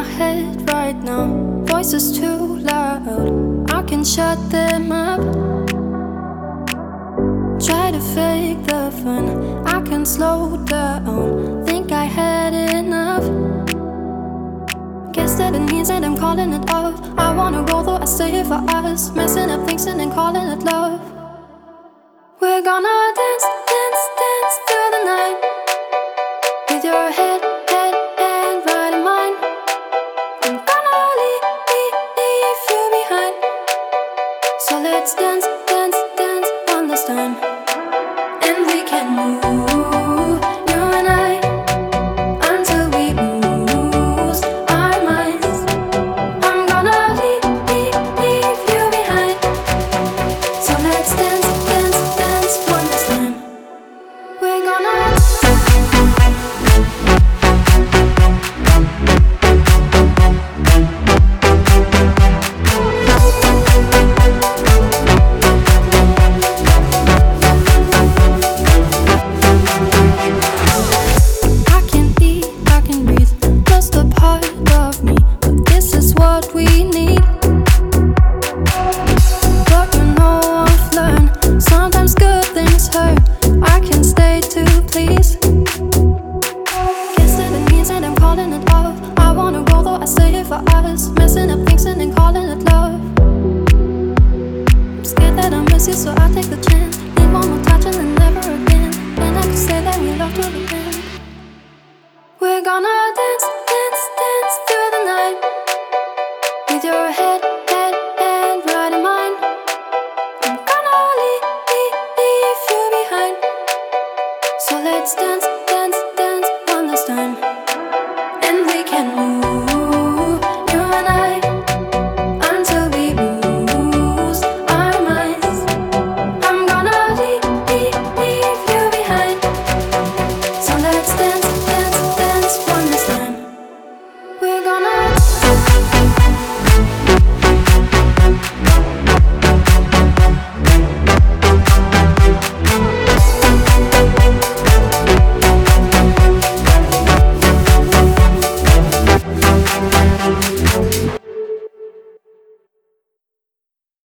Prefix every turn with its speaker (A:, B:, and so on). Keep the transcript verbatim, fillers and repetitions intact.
A: my head right now. Voices too loud, I can shut them up. Try to fake the fun, I can slow down. Think I had enough. Guess that it means that I'm calling it off. I wanna go though I stay here for us, messing up things and then calling it love. We're gonna dance, dance, dance through the night, with your head, head, head right in mine. I'm gonna leave, leave, leave you behind. So let's dance, dance, dance one last time. And we can move, you and I, until we lose our minds. I'm gonna leave, leave, leave you behind. So let's dance, dance, dance one last time. We're gonna messing up things and then calling it love. I'm scared that I miss you, so I take the chance. Need one more touch and then never again. Then I can say that we love till the end. We're gonna dance, dance, dance through the night, with your head, head, head right in mine. I'm gonna leave, leave, leave you behind. So let's dance, dance, dance one last time. And we can move.